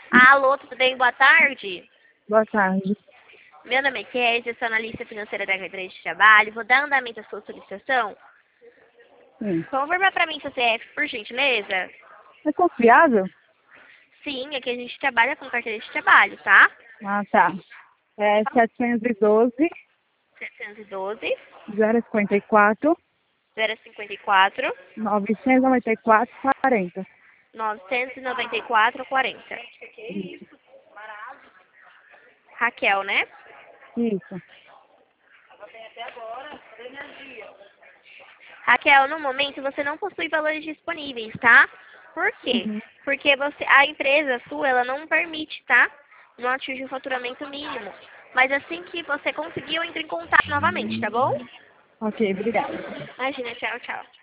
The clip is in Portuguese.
Alô, tudo bem? Boa tarde. Boa tarde. Meu nome é Kézia, sou analista financeira da carteira de trabalho. Vou dar andamento à sua solicitação. Sim. Confirma para mim seu CF, por gentileza. É confiável? Sim, aqui a gente trabalha com carteira de trabalho, tá? Ah, tá. É 712 712 054 054 994 40. 994 40. Isso. Raquel, né? Isso. Raquel, no momento você não possui valores disponíveis, tá? Por quê? Uhum. Porque a empresa sua, ela não permite, tá? Não atinge o faturamento mínimo. Mas assim que você conseguir, eu entro em contato novamente, tá bom? Ok, obrigada. Imagina, tchau, tchau.